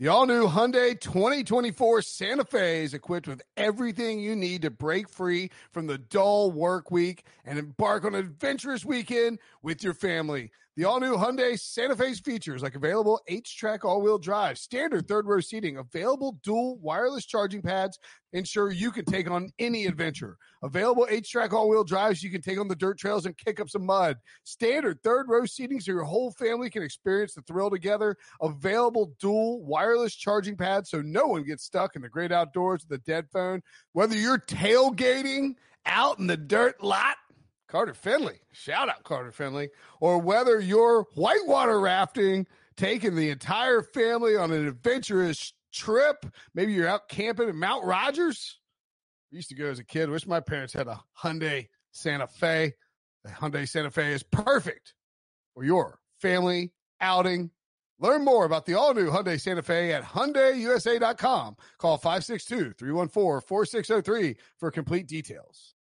The all-new Hyundai 2024 Santa Fe is equipped with everything you need to break free from the dull work week and embark on an adventurous weekend with your family. The all-new Hyundai Santa Fe's features like available H-Track all-wheel drive, standard third-row seating, available dual wireless charging pads, ensure you can take on any adventure. Available H-Track all-wheel drives, you can take on the dirt trails and kick up some mud. Standard third-row seating so your whole family can experience the thrill together. Available dual wireless charging pads so no one gets stuck in the great outdoors with a dead phone. Whether you're tailgating out in the dirt lot, Carter Finley, shout out Carter Finley, or whether you're whitewater rafting, taking the entire family on an adventurous trip, maybe you're out camping in Mount Rogers. I used to go as a kid. Wish my parents had a Hyundai Santa Fe. The Hyundai Santa Fe is perfect for your family outing. Learn more about the all-new Hyundai Santa Fe at HyundaiUSA.com. Call 562-314-4603 for complete details.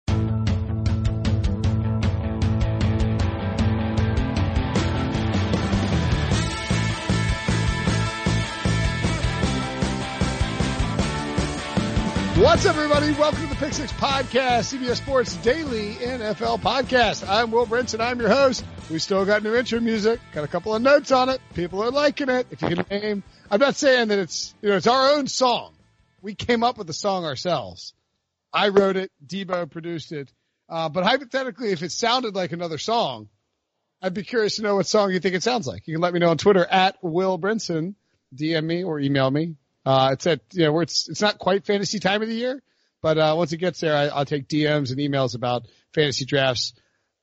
What's up, everybody? Welcome to the Pick Six Podcast, CBS Sports Daily NFL Podcast. I'm Will Brinson. I'm your host. We still got new intro music. Got a couple of notes on it. People are liking it. If you can name, I'm not saying that it's our own song. We came up with the song ourselves. I wrote it. Debo produced it. But hypothetically, if it sounded like another song, I'd be curious to know what song you think it sounds like. You can let me know on Twitter at Will Brinson. DM me or email me. It's at, where it's not quite fantasy time of the year, but, once it gets there, I'll take DMs and emails about fantasy drafts.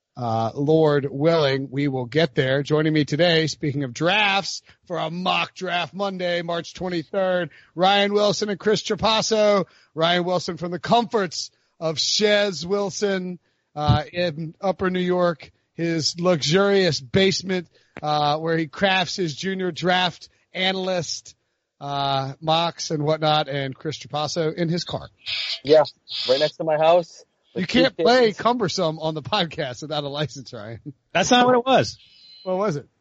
Lord willing, we will get there. Joining me today, speaking of drafts, for a mock draft Monday, March 23rd, Ryan Wilson and Chris Trapasso. Ryan Wilson from the comforts of Chez Wilson, in Upper New York, his luxurious basement, where he crafts his junior draft analyst mocks and whatnot, and Chris Trapasso in his car. Yeah, right next to my house. You can't play cumbersome on the podcast without a license, Ryan. That's not what it was. What was it?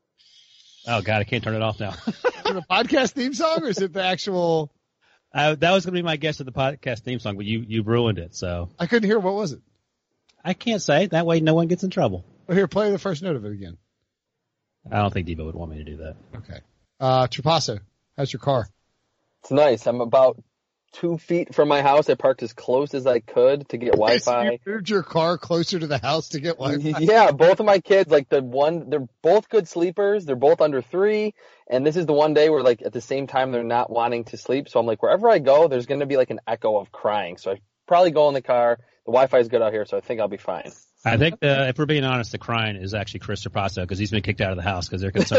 Oh, God, I can't turn it off now. Is it the podcast theme song, or is it the actual? That was going to be my guess of the podcast theme song, but you ruined it, so. I couldn't hear. What was it? I can't say. That way no one gets in trouble. Well, here, play the first note of it again. I don't think Debo would want me to do that. Okay. Trapasso, how's your car? It's nice. I'm about 2 feet from my house. I parked as close as I could to get Wi-Fi. You moved your car closer to the house to get Wi-Fi? Yeah, both of my kids, they're both good sleepers. They're both under 3. And this is the one day where, at the same time, they're not wanting to sleep. So I'm like, wherever I go, there's going to be, an echo of crying. So I probably go in the car. The Wi-Fi is good out here, so I think I'll be fine. I think, if we're being honest, the crying is actually Chris Trapasso because he's been kicked out of the house because they're concerned.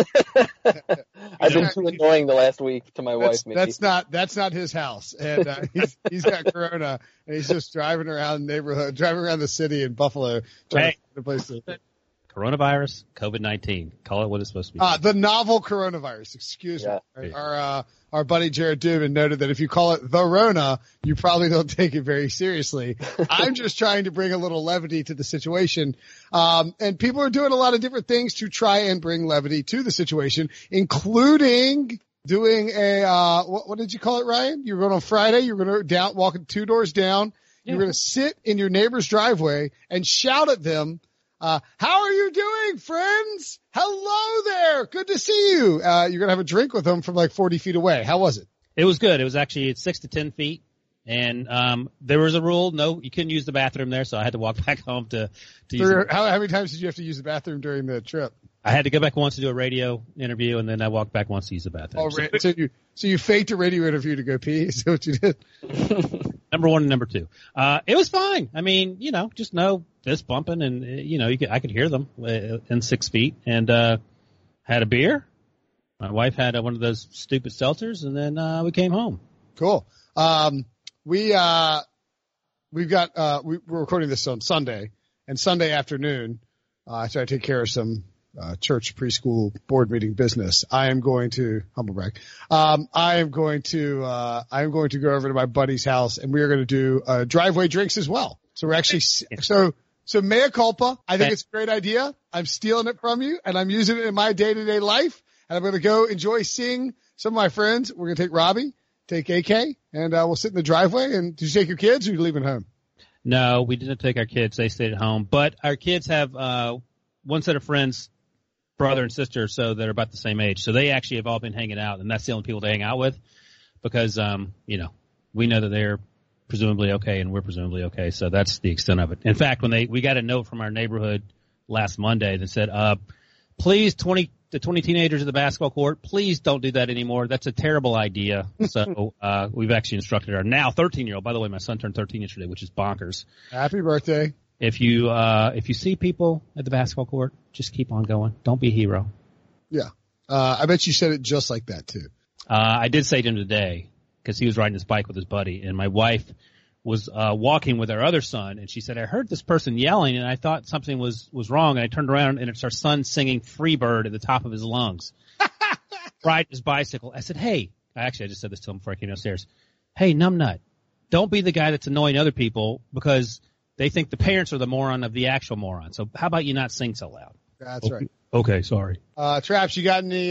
I've been too annoying the last week to my wife. Maybe. That's not his house, and he's got corona, and he's just driving around the neighborhood, driving around the city in Buffalo, trying to find a place to. Coronavirus, COVID-19. Call it what it's supposed to be. The novel coronavirus. Excuse me. Our buddy Jared Dubin noted that if you call it the Rona, you probably don't take it very seriously. I'm just trying to bring a little levity to the situation. And people are doing a lot of different things to try and bring levity to the situation, including doing a, what did you call it, Ryan? You were going on Friday. You were going to walk 2 doors down. Yeah. You're going to sit in your neighbor's driveway and shout at them. How are you doing, friends? Hello there. Good to see you. You're going to have a drink with them from 40 feet away. How was it? It was good. It was actually 6 to 10 feet. And, there was a rule. No, you couldn't use the bathroom there. So I had to walk back home to use it. How many times did you have to use the bathroom during the trip? I had to go back once to do a radio interview, and then I walked back once to use the bathroom. So you faked a radio interview to go pee? Is that what you did? Number 1 and number 2. It was fine. I mean, just no fist bumping, and I could hear them in 6 feet, and had a beer. My wife had one of those stupid seltzers, and then we came home. Cool. We're recording this on Sunday, and Sunday afternoon, so I take care of some church preschool board meeting business. I am going to humble brag. I am going to go over to my buddy's house, and we are going to do driveway drinks as well. So we're actually so mea culpa. I think it's a great idea. I'm stealing it from you, and I'm using it in my day-to-day life. And I'm going to go enjoy seeing some of my friends. We're going to take Robbie, take AK, and we'll sit in the driveway. And did you take your kids or are you leaving home? No, we didn't take our kids. They stayed at home. But our kids have one set of friends, brother and sister, so they're about the same age. So they actually have all been hanging out, and that's the only people to hang out with because, we know that they're presumably okay and we're presumably okay. So that's the extent of it. In fact, when we got a note from our neighborhood last Monday that said, please, the 20 teenagers at the basketball court, please don't do that anymore. That's a terrible idea. So we've actually instructed our now 13-year-old. By the way, my son turned 13 yesterday, which is bonkers. Happy birthday. If you see people at the basketball court, just keep on going. Don't be a hero. Yeah. I bet you said it just like that, too. I did say to him today because he was riding his bike with his buddy, and my wife was walking with our other son, and she said, I heard this person yelling, and I thought something was wrong, and I turned around, and it's our son singing Freebird at the top of his lungs. Riding his bicycle. I said, hey, I just said this to him before I came downstairs. Hey, numbnut, don't be the guy that's annoying other people because they think the parents are the moron of the actual moron. So how about you not sing so loud? That's right. Okay, sorry. Traps, you got any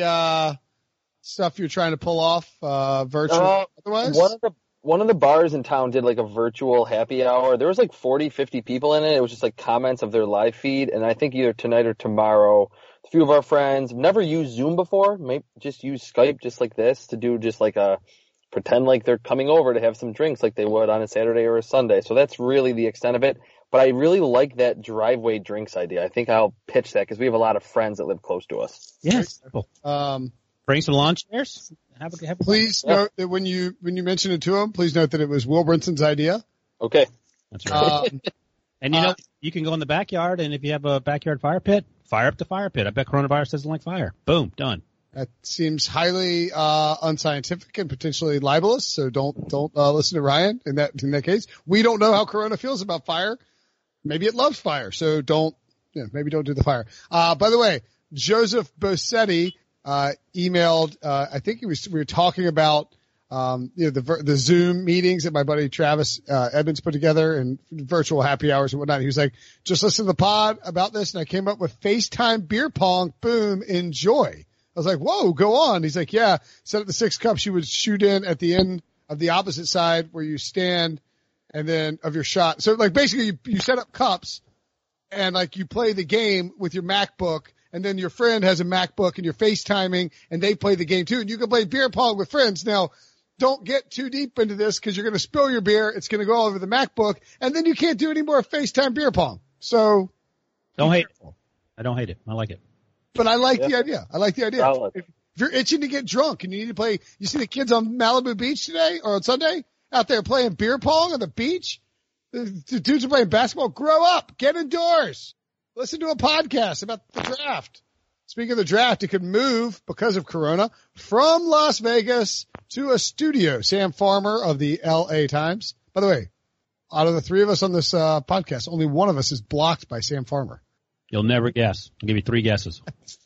stuff you're trying to pull off virtual otherwise? One of the bars in town did like a virtual happy hour. There was like 40, 50 people in it. It was just like comments of their live feed. And I think either tonight or tomorrow, a few of our friends never used Zoom before. Maybe just use Skype just like this to do just like pretend like they're coming over to have some drinks like they would on a Saturday or a Sunday. So that's really the extent of it. But I really like that driveway drinks idea. I think I'll pitch that because we have a lot of friends that live close to us. Yes. Bring some lawn chairs. Please note that when you mention it to him, please note that it was Will Brinson's idea. Okay. That's right. And you can go in the backyard, and if you have a backyard fire pit, fire up the fire pit. I bet coronavirus doesn't like fire. Boom, done. That seems highly unscientific and potentially libelous. So don't listen to Ryan in that case. We don't know how Corona feels about fire. Maybe it loves fire. So maybe don't do the fire. By the way, Joseph Bossetti emailed. I think we were talking about the Zoom meetings that my buddy Travis Edmonds put together and virtual happy hours and whatnot. He was like, just listen to the pod about this, and I came up with FaceTime beer pong. Boom, enjoy. I was like, whoa, go on. He's like, yeah, set up the 6 cups you would shoot in at the end of the opposite side where you stand and then of your shot. So like basically you set up cups and like you play the game with your MacBook and then your friend has a MacBook and you're FaceTiming and they play the game too. And you can play beer pong with friends. Now don't get too deep into this because you're going to spill your beer. It's going to go all over the MacBook and then you can't do any more FaceTime beer pong. So don't hate it. I don't hate it. I like it. But I like the idea. If you're itching to get drunk and you need to play, you see the kids on Malibu Beach today or on Sunday out there playing beer pong on the beach. The dudes are playing basketball. Grow up. Get indoors. Listen to a podcast about the draft. Speaking of the draft, it could move because of Corona from Las Vegas to a studio. Sam Farmer of the LA Times. By the way, out of the 3 of us on this podcast, only one of us is blocked by Sam Farmer. You'll never guess. I'll give you 3 guesses.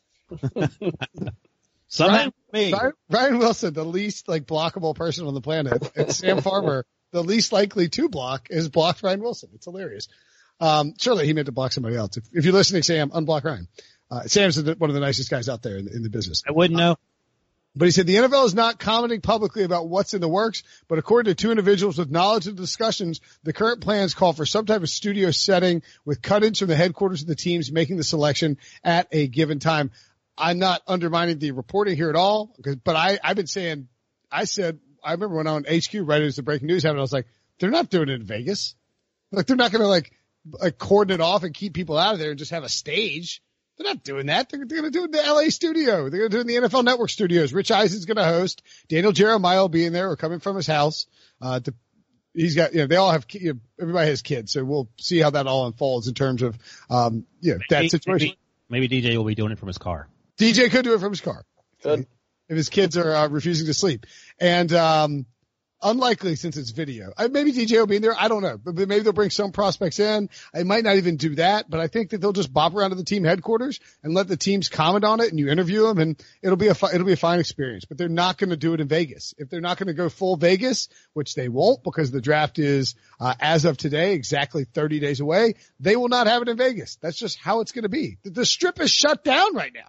Ryan Wilson, the least blockable person on the planet, and Sam Farmer, the least likely to block, is blocked Ryan Wilson. It's hilarious. Surely he meant to block somebody else. If you're listening, Sam, unblock Ryan. Sam's one of the nicest guys out there in the business. I wouldn't know. But he said the NFL is not commenting publicly about what's in the works, but according to 2 individuals with knowledge of the discussions, the current plans call for some type of studio setting with cut-ins from the headquarters of the teams making the selection at a given time. I'm not undermining the reporting here at all, but I've been saying, I remember when I was on HQ right as the breaking news happened, I was like, they're not doing it in Vegas. Like they're not going to cordon it off and keep people out of there and just have a stage. They're not doing that. They're going to do it in the LA studio. They're going to do it in the NFL Network studios. Rich Eisen's going to host. Daniel Jeremiah will be in there or coming from his house. He's got, they all have, everybody has kids. So we'll see how that all unfolds in terms of, that situation. Maybe DJ will be doing it from his car. DJ could do it from his car. Good. If his kids are refusing to sleep. And, unlikely since it's video. Maybe DJ will be in there. I don't know. But maybe they'll bring some prospects in. I might not even do that, but I think that they'll just bop around to the team headquarters and let the teams comment on it and you interview them and it'll be a fine experience, but they're not going to do it in Vegas. If they're not going to go full Vegas, which they won't because the draft is, as of today, exactly 30 days away, they will not have it in Vegas. That's just how it's going to be. The strip is shut down right now.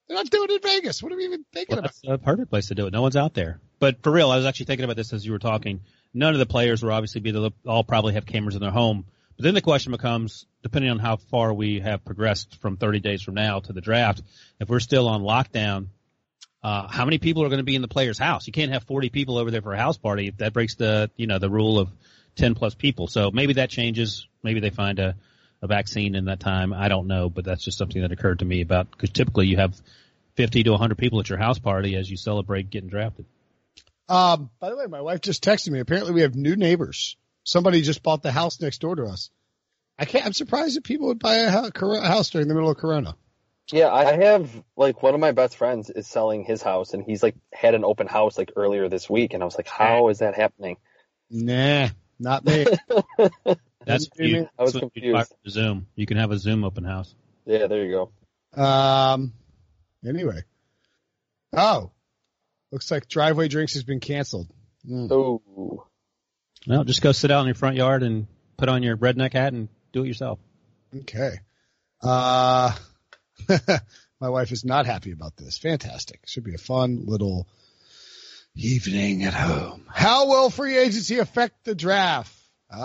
They're not doing it in Vegas. What are we even thinking about? That's a perfect place to do it. No one's out there. But for real, I was actually thinking about this as you were talking. None of the players will obviously all probably have cameras in their home. But then the question becomes, depending on how far we have progressed from 30 days from now to the draft, if we're still on lockdown, how many people are going to be in the player's house? You can't have 40 people over there for a house party. That breaks the rule of 10 plus people. So maybe that changes. Maybe they find a vaccine in that time. I don't know, but that's just something that occurred to me about, because typically you have 50 to 100 people at your house party as you celebrate getting drafted. By the way, my wife just texted me. Apparently we have new neighbors. Somebody just bought the house next door to us. I'm surprised that people would buy a house during the middle of Corona. Yeah, I have, like, one of my best friends is selling his house, and he's, like, had an open house, like, earlier this week, and I was like, how is that happening? Nah, not me. That's I was confused. Zoom. You can have a Zoom open house. Yeah, there you go. Anyway. Oh. Looks like Driveway Drinks has been canceled. Oh. No, just go sit out in your front yard and put on your redneck hat and do it yourself. Okay. My wife is not happy about this. Fantastic. Should be a fun little evening at home. How will free agency affect the draft?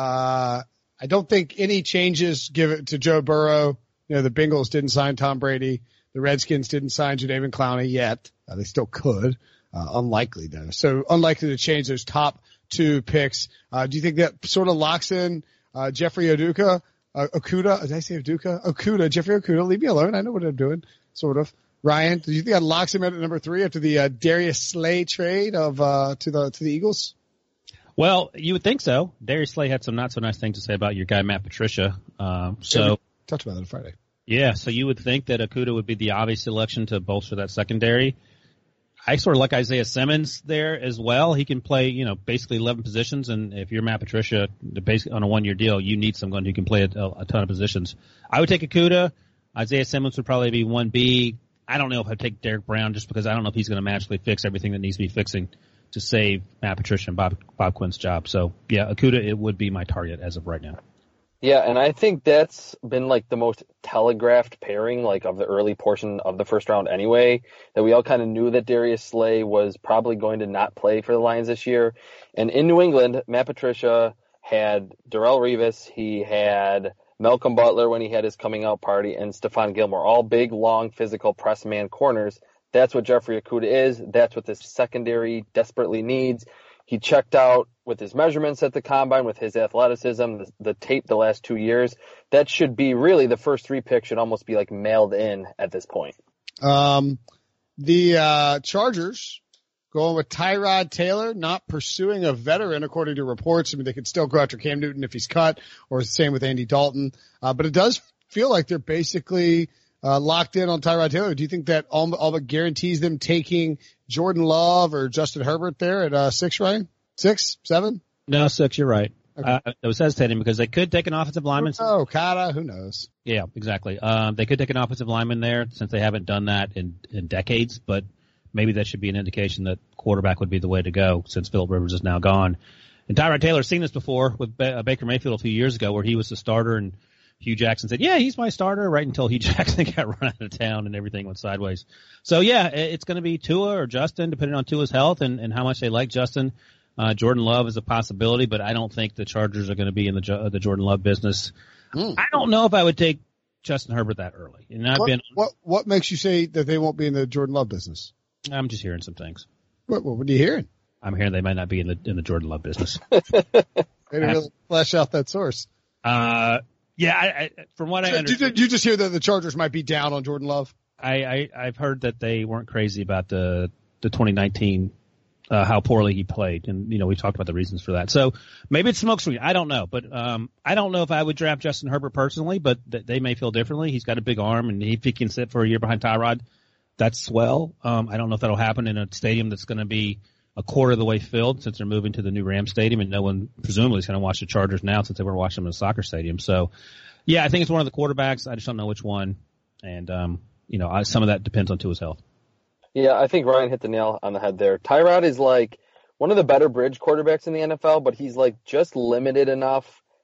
I don't think any changes give it to Joe Burrow. The Bengals didn't sign Tom Brady. The Redskins didn't sign Jadeveon Clowney yet. They still could. Unlikely though. So unlikely to change those top two picks. Do you think that sort of locks in Jeffrey Okudah? Did I say Okudah? Okudah, Jeffrey Okudah. Leave me alone. I know what I'm doing. Sort of. Ryan, do you think that locks him at number 3 after the Darius Slay trade to the Eagles? Well, you would think so. Darius Slay had some not so nice things to say about your guy Matt Patricia. So talked about that on Friday. Yeah, so you would think that Okudah would be the obvious selection to bolster that secondary. I sort of like Isaiah Simmons there as well. He can play, basically 11 positions, and if you're Matt Patricia, basically on a 1-year deal, you need someone who can play a ton of positions. I would take Okudah. Isaiah Simmons would probably be 1B. I don't know if I'd take Derek Brown just because I don't know if he's going to magically fix everything that needs to be fixing to save Matt Patricia and Bob Quinn's job. So, yeah, Okudah, it would be my target as of right now. Yeah, and I think that's been like the most telegraphed pairing like of the early portion of the first round anyway, that we all kind of knew that Darius Slay was probably going to not play for the Lions this year. And in New England, Matt Patricia had Darrelle Revis, he had Malcolm Butler when he had his coming out party, and Stephon Gilmore, all big, long, physical press man corners. That's what Jeffrey Okudah is. That's what this secondary desperately needs. He checked out with his measurements at the combine, with his athleticism, the tape the last 2 years. That should be really the first 3 picks should almost be like mailed in at this point. The Chargers going with Tyrod Taylor, not pursuing a veteran according to reports. I mean, they could still go after Cam Newton if he's cut, or the same with Andy Dalton. But it does feel like they're basically locked in on Tyrod Taylor. Do you think that all but guarantees them taking Jordan Love or Justin Herbert there at 6, Ryan? 6, 7? No, 6, you're right. Okay. I was hesitating because they could take an offensive lineman. Oh, Kata, who knows? Yeah, exactly. They could take an offensive lineman there since they haven't done that in decades, but maybe that should be an indication that quarterback would be the way to go since Phillip Rivers is now gone. And Tyrod Taylor's seen this before with Baker Mayfield a few years ago where he was the starter and Hugh Jackson said, yeah, he's my starter, right until Hugh Jackson got run out of town and everything went sideways. So, yeah, it's going to be Tua or Justin, depending on Tua's health and how much they like Justin. Jordan Love is a possibility, but I don't think the Chargers are going to be in the Jordan Love business. I don't know if I would take Justin Herbert that early. And what makes you say that they won't be in the Jordan Love business? I'm just hearing some things. What are you hearing? I'm hearing they might not be in the Jordan Love business. They didn't really flesh out that source. Yeah, from what I understand. Did you just hear that the Chargers might be down on Jordan Love? I've heard that they weren't crazy about the 2019, how poorly he played. And, we talked about the reasons for that. So maybe it's smokescreen. I don't know. But I don't know if I would draft Justin Herbert personally, but they may feel differently. He's got a big arm, and if he can sit for a year behind Tyrod, that's swell. I don't know if that'll happen in a stadium that's going to be a quarter of the way filled since they're moving to the new Rams stadium, and no one presumably is going to watch the Chargers now since they were watching them in a soccer stadium. So, yeah, I think it's one of the quarterbacks. I just don't know which one. And, some of that depends on Tua's health. Yeah, I think Ryan hit the nail on the head there. Tyrod is like one of the better bridge quarterbacks in the NFL, but he's like just limited enough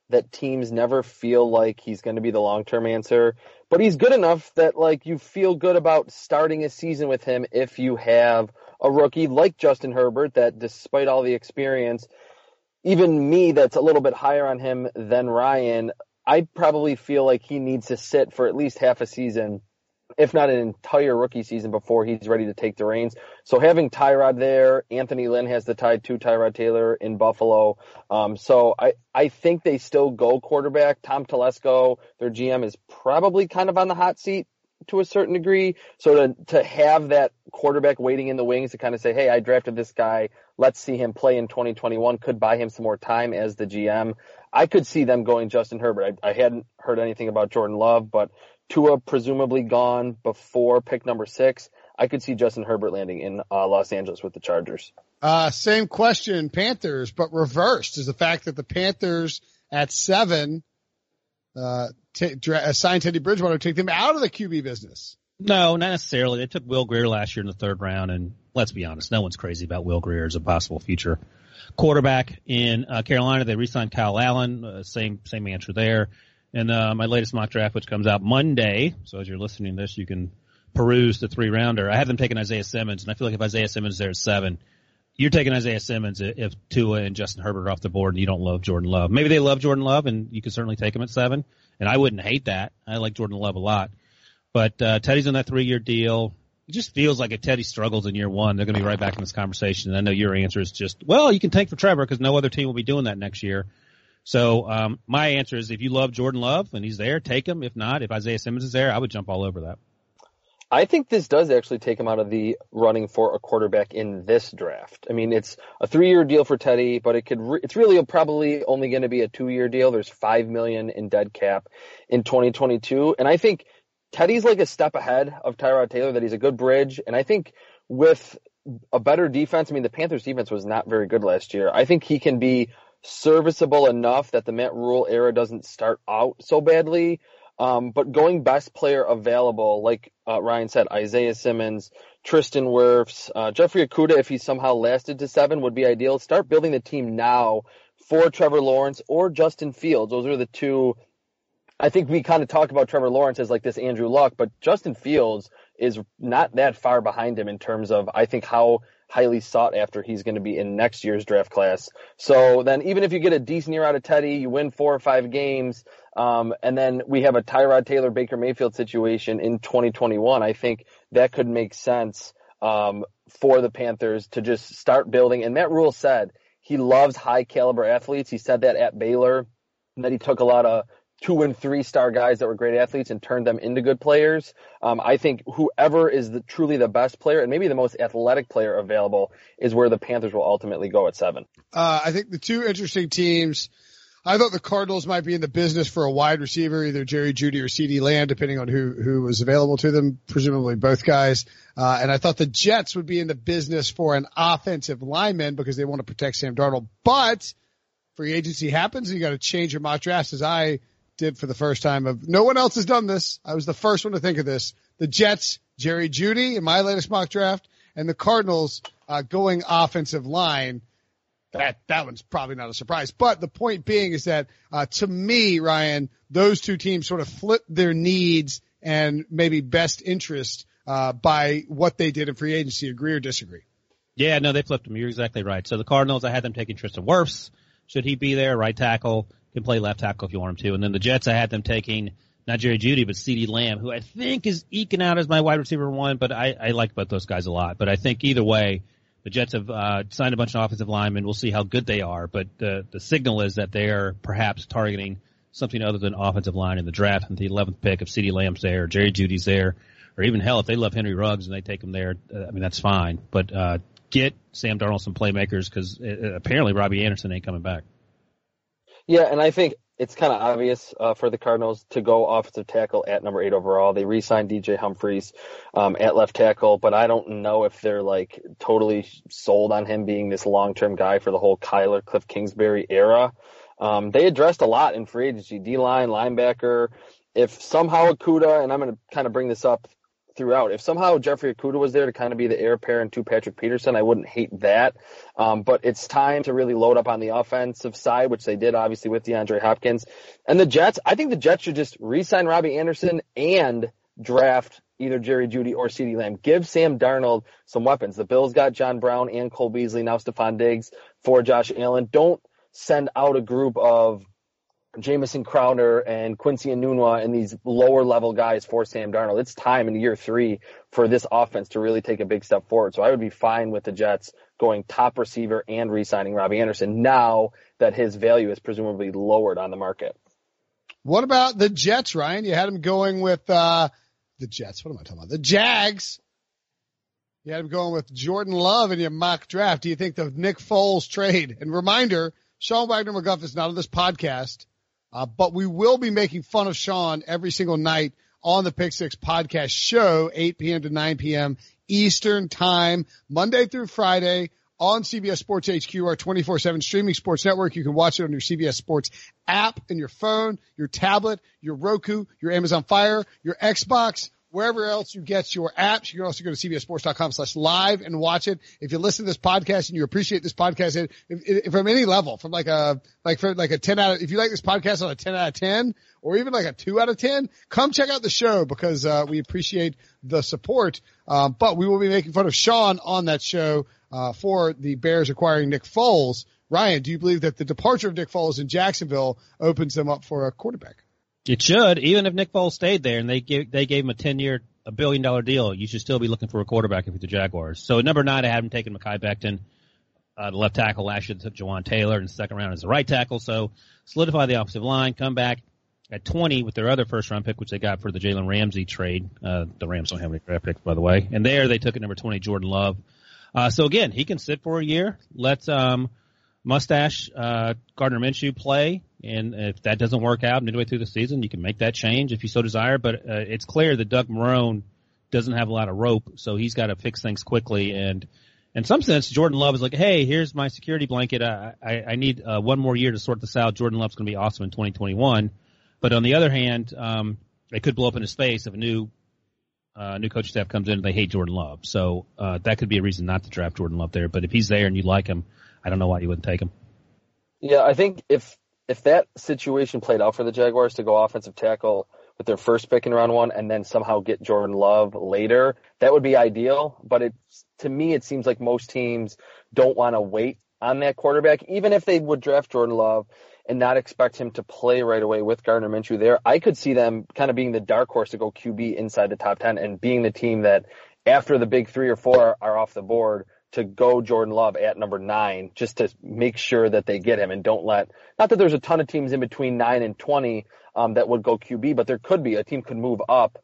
that teams never feel like he's going to be the long-term answer, but he's good enough that like you feel good about starting a season with him if you have a rookie like Justin Herbert that despite all the experience, even me that's a little bit higher on him than Ryan, I probably feel like he needs to sit for at least half a season, if not an entire rookie season, before he's ready to take the reins. So having Tyrod there, Anthony Lynn has the tie to Tyrod Taylor in Buffalo. So I think they still go quarterback. Tom Telesco, their GM, is probably kind of on the hot seat to a certain degree. So to have that quarterback waiting in the wings to kind of say, hey, I drafted this guy, let's see him play in 2021, could buy him some more time as the GM. I could see them going Justin Herbert. I hadn't heard anything about Jordan Love, but Tua presumably gone before pick number 6. I could see Justin Herbert landing in Los Angeles with the Chargers. Same question, Panthers, but reversed is the fact that the Panthers at 7 assigned Teddy Bridgewater to take them out of the QB business. No, not necessarily. They took Will Grier last year in the 3rd round, and let's be honest, no one's crazy about Will Grier as a possible future quarterback in Carolina. They re-signed Kyle Allen, same answer there. And my latest mock draft, which comes out Monday, so as you're listening to this, you can peruse the 3-rounder. I have them taking Isaiah Simmons, and I feel like if Isaiah Simmons is there at 7, you're taking Isaiah Simmons if Tua and Justin Herbert are off the board and you don't love Jordan Love. Maybe they love Jordan Love, and you can certainly take him at 7, and I wouldn't hate that. I like Jordan Love a lot. But Teddy's on that 3-year deal. It just feels like if Teddy struggles in year 1, they're going to be right back in this conversation. And I know your answer is just, well, you can tank for Trevor because no other team will be doing that next year. So my answer is if you love Jordan Love and he's there, take him. If not, if Isaiah Simmons is there, I would jump all over that. I think this does actually take him out of the running for a quarterback in this draft. I mean, it's a 3-year deal for Teddy, but it's really probably only going to be a 2-year deal. There's $5 million in dead cap in 2022. And I think Teddy's like a step ahead of Tyrod Taylor, that he's a good bridge. And I think with a better defense, I mean, the Panthers defense was not very good last year. I think he can be serviceable enough that the Matt Rule era doesn't start out so badly. But going best player available, like Ryan said, Isaiah Simmons, Tristan Wirfs, Jeffrey Okudah, if he somehow lasted to 7, would be ideal. Start building the team now for Trevor Lawrence or Justin Fields. Those are the two. I think we kind of talk about Trevor Lawrence as like this Andrew Luck, but Justin Fields is not that far behind him in terms of, I think, how highly sought after he's going to be in next year's draft class. So then even if you get a decent year out of Teddy, you win 4 or 5 games, and then we have a Tyrod Taylor, Baker Mayfield situation in 2021, I think that could make sense for the Panthers to just start building. And Matt Rule said he loves high caliber athletes. He said that at Baylor, that he took a lot of 2- and 3-star guys that were great athletes and turned them into good players. I think whoever is truly the best player and maybe the most athletic player available is where the Panthers will ultimately go at 7. I think the two interesting teams, I thought the Cardinals might be in the business for a wide receiver, either Jerry Jeudy or CeeDee Lamb, depending on who was available to them, presumably both guys. And I thought the Jets would be in the business for an offensive lineman because they want to protect Sam Darnold. But free agency happens and you got to change your mock drafts, as I did for the first time. No one else has done this. I was the first one to think of this. The Jets, Jerry Jeudy in my latest mock draft, and the Cardinals going offensive line. That one's probably not a surprise. But the point being is that to me, Ryan, those two teams sort of flip their needs and maybe best interest by what they did in free agency. Agree or disagree? Yeah, no, they flipped them. You're exactly right. So the Cardinals, I had them taking Tristan Wirfs. Should he be there? Right tackle. Can play left tackle if you want him to. And then the Jets, I had them taking not Jerry Jeudy, but CeeDee Lamb, who I think is eking out as my wide receiver 1, but I like both those guys a lot. But I think either way, the Jets have signed a bunch of offensive linemen. We'll see how good they are. But the signal is that they are perhaps targeting something other than offensive line in the draft. And the 11th pick, if CeeDee Lamb's there, or Jerry Judy's there, or even hell, if they love Henry Ruggs and they take him there, I mean, that's fine. But get Sam Darnold some playmakers because apparently Robbie Anderson ain't coming back. Yeah, and I think it's kind of obvious for the Cardinals to go offensive tackle at number 8 overall. They re-signed DJ Humphries at left tackle, but I don't know if they're like totally sold on him being this long-term guy for the whole Kyler, Cliff Kingsbury era. They addressed a lot in free agency, D-line, linebacker. If somehow Okudah, and I'm going to kind of bring this up throughout. If somehow Jeffrey Okudah was there to kind of be the heir apparent to Patrick Peterson, I wouldn't hate that. But it's time to really load up on the offensive side, which they did obviously with DeAndre Hopkins. And the Jets, I think the Jets should just re-sign Robbie Anderson and draft either Jerry Jeudy or CeeDee Lamb. Give Sam Darnold some weapons. The Bills got John Brown and Cole Beasley, now Stephon Diggs for Josh Allen. Don't send out a group of Jamison Crowder and Quincy Enunwa and these lower level guys for Sam Darnold. It's time in year 3 for this offense to really take a big step forward. So I would be fine with the Jets going top receiver and re-signing Robbie Anderson now that his value is presumably lowered on the market. What about the Jets, Ryan? You had him going with the Jets. What am I talking about? The Jags. You had him going with Jordan Love in your mock draft. Do you think the Nick Foles trade? And reminder, Sean Wagner McGuff is not on this podcast. But we will be making fun of Sean every single night on the Pick Six podcast show, 8 p.m. to 9 p.m. Eastern time, Monday through Friday on CBS Sports HQ, our 24/7 streaming sports network. You can watch it on your CBS Sports app in your phone, your tablet, your Roku, your Amazon Fire, your Xbox, wherever else you get your apps. You can also go to cbssports.com/live and watch it. If you listen to this podcast and you appreciate this podcast, if from any level, from like a 10 out of, if you like this podcast on a 10 out of 10 or even like a 2 out of 10, come check out the show because, we appreciate the support. But we will be making fun of Sean on that show, for the Bears acquiring Nick Foles. Ryan, do you believe that the departure of Nick Foles in Jacksonville opens them up for a quarterback? It should. Even if Nick Foles stayed there and they gave him a 10-year, $1 billion deal, you should still be looking for a quarterback if you're the Jaguars. So at number 9, I had him taking Mekhi Becton, the left tackle. Last year took Jawan Taylor in the second round as the right tackle. So solidify the offensive line, come back at 20 with their other first-round pick, which they got for the Jalen Ramsey trade. The Rams don't have any draft picks, by the way. And there they took at number 20, Jordan Love. So again, he can sit for a year. Let Mustache Gardner Minshew play. And if that doesn't work out midway through the season, you can make that change if you so desire. But it's clear that Doug Marrone doesn't have a lot of rope, so he's got to fix things quickly. And in some sense, Jordan Love is like, hey, here's my security blanket. I need one more year to sort this out. Jordan Love's going to be awesome in 2021. But on the other hand, it could blow up in his face if a new coaching staff comes in and they hate Jordan Love. So that could be a reason not to draft Jordan Love there. But if he's there and you like him, I don't know why you wouldn't take him. Yeah, I think if that situation played out for the Jaguars to go offensive tackle with their first pick in round 1 and then somehow get Jordan Love later, that would be ideal. But to me, it seems like most teams don't want to wait on that quarterback. Even if they would draft Jordan Love and not expect him to play right away with Gardner Minshew there, I could see them kind of being the dark horse to go QB inside the top 10 and being the team that after the big 3 or 4 are off the board, to go Jordan Love at number 9 just to make sure that they get him and don't let, not that there's a ton of teams in between 9 and 20 that would go QB, but there could be, a team could move up.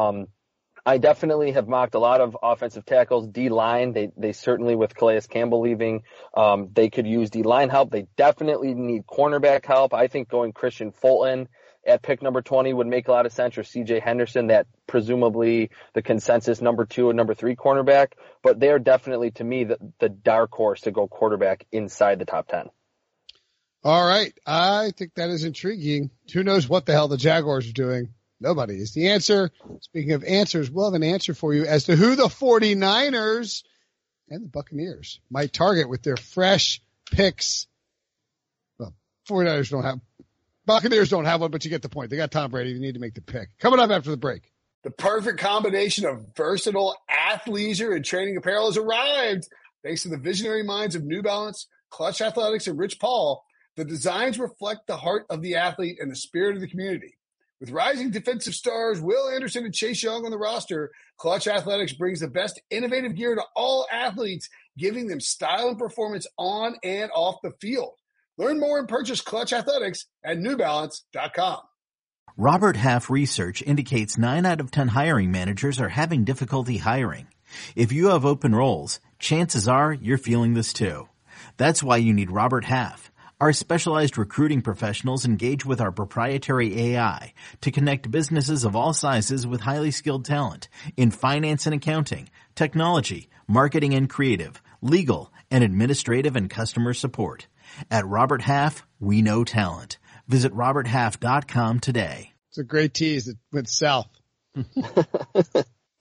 I definitely have mocked a lot of offensive tackles, D-line. They certainly, with Calais Campbell leaving, they could use D-line help. They definitely need cornerback help. I think going Christian Fulton at pick number 20 would make a lot of sense, or C.J. Henderson, that presumably the consensus number 2 and number 3 cornerback. But they are definitely, to me, the dark horse to go quarterback inside the top 10. All right. I think that is intriguing. Who knows what the hell the Jaguars are doing? Nobody is the answer. Speaking of answers, we'll have an answer for you as to who the 49ers and the Buccaneers might target with their fresh picks. Well, 49ers don't have, Buccaneers don't have one, but you get the point. They got Tom Brady. You need to make the pick. Coming up after the break. The perfect combination of versatile athleisure and training apparel has arrived. Thanks to the visionary minds of New Balance, Clutch Athletics, and Rich Paul, the designs reflect the heart of the athlete and the spirit of the community. With rising defensive stars Will Anderson and Chase Young on the roster, Clutch Athletics brings the best innovative gear to all athletes, giving them style and performance on and off the field. Learn more and purchase Clutch Athletics at NewBalance.com. Robert Half research indicates 9 out of 10 hiring managers are having difficulty hiring. If you have open roles, chances are you're feeling this too. That's why you need Robert Half. Our specialized recruiting professionals engage with our proprietary AI to connect businesses of all sizes with highly skilled talent in finance and accounting, technology, marketing and creative, legal, and administrative and customer support. At Robert Half, we know talent. Visit roberthalf.com today. It's a great tease. It went south.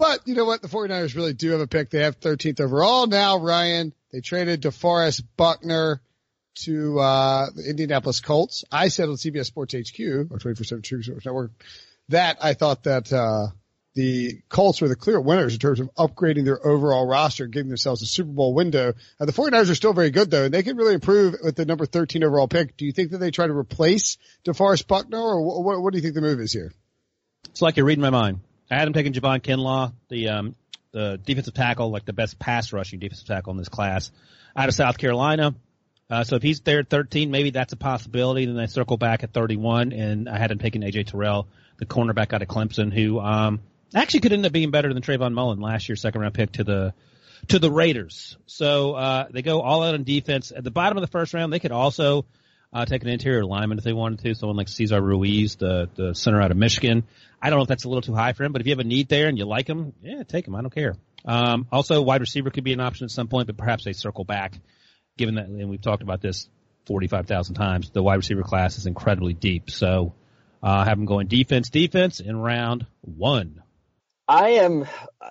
But you know what? The 49ers really do have a pick. They have 13th overall now, Ryan. They traded DeForest Buckner to the Indianapolis Colts. I said on CBS Sports HQ, or 24/7 True Sports Network, that I thought that the Colts were the clear winners in terms of upgrading their overall roster and giving themselves a Super Bowl window. The 49ers are still very good, though, and they can really improve with the number 13 overall pick. Do you think that they try to replace DeForest Buckner, or what do you think the move is here? It's like you're reading my mind. I had him taking Javon Kinlaw, the defensive tackle, like the best pass rushing defensive tackle in this class, out of South Carolina. So if he's there at 13, maybe that's a possibility. Then they circle back at 31, and I had him taking A.J. Terrell, the cornerback out of Clemson, who actually could end up being better than Trayvon Mullen last year's second-round pick to the Raiders. So they go all out on defense. At the bottom of the first round, they could also take an interior lineman if they wanted to, someone like Cesar Ruiz, the center out of Michigan. I don't know if that's a little too high for him, but if you have a need there and you like him, yeah, take him. I don't care. Also, wide receiver could be an option at some point, but perhaps they circle back, given that, and we've talked about this 45,000 times, the wide receiver class is incredibly deep. So have them going defense in round 1. I